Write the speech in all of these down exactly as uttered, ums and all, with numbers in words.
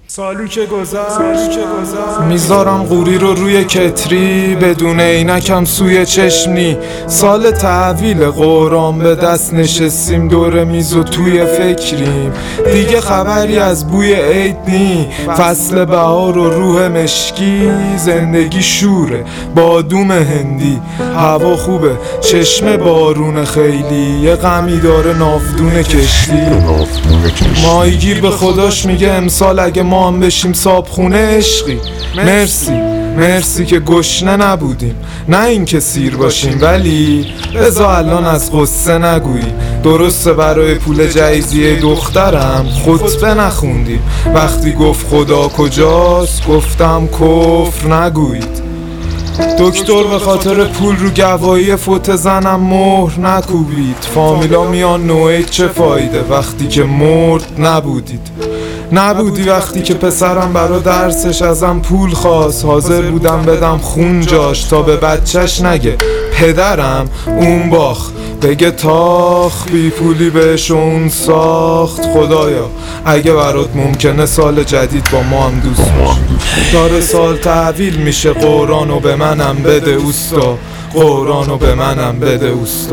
سالی که گذشت میذارم قوری رو روی کتری، بدون عینکم سوی چشمنی. سال تحویل قرآن به دست نشستیم دور میز و توی فکریم. دیگه خبری از بوی عید نی، فصل بهار و روح مشکی. زندگی شوره بادوم هندی، هوا خوبه چشم بارون خیلی. یه غمی داره نافدون کشتی. ماهیگیر به خداش میگه امسال اگه ما هم بشیم صابخونه عشقی. مرسی مرسی که گشنه نبودیم، نه این که سیر باشیم. ولی بذار الان از غصه نگویی. درسته برای پول جایزیه دخترم خطبه نخوندیم. وقتی گفت خدا کجاست گفتم کفر نگویید. دکتر به خاطر پول رو گواهی فوت زنم مهر نکوبید. فامیلا میان نوعی چه فایده وقتی که مرد نبودید. نبودی وقتی که پسرم برا درسش ازم پول خواست. حاضر بودم بدم خون جاش تا به بچهش نگه پدرم اون باخ. بگه تاخ بی پولی بهش اون ساخت. خدایا اگه برات ممکنه سال جدید با ما هم دوست باشی. داره سال تحویل میشه قرآنو به منم بده اوستا. قرآنو به منم بده اوستا.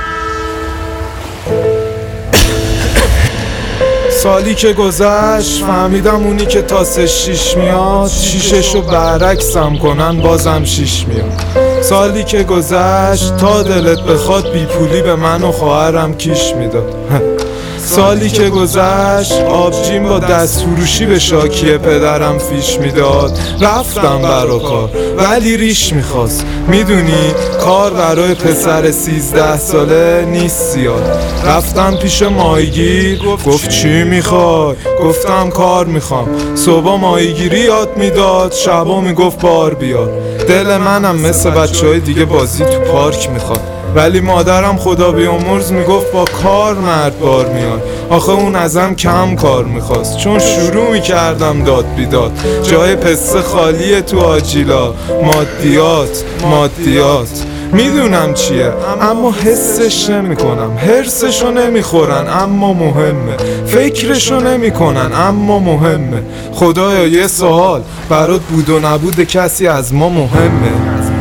سالی که گذشت فهمیدم اونی که تاسش شیش میاد شیششو برعکسم کنن بازم شیش میاد. سالی که گذشت تا دلت بخواد بی پولی به من و خواهرم کیش میداد. سالی که گذشت آبجیم با دست فروشی به شاکی پدرم فیش میداد. رفتم برا کار ولی ریش میخواست. میدونی کار برای پسر سیزده ساله نیست زیاد. رفتم پیش ماهیگیر گفت چی میخوای؟ گفتم کار میخوام. صبح ماهیگیری یاد میداد، شبا میگفت بار بیار. دل منم مثل بچه های دیگه بازی تو پارک میخواد. ولی مادرم خدا بیامرز میگفت با کار مرد بار میاد. آخه اون ازم کم کار میخواست چون شروع میکردم داد بیداد. جای پسته خالیه تو آجیلا. مادیات مادیات میدونم چیه اما حسش نمیکنم. هرسشو نمیخورن اما مهمه. فکرشو نمیکنن اما مهمه. خدایا یه سوال برات بود و نبود کسی از ما مهمه.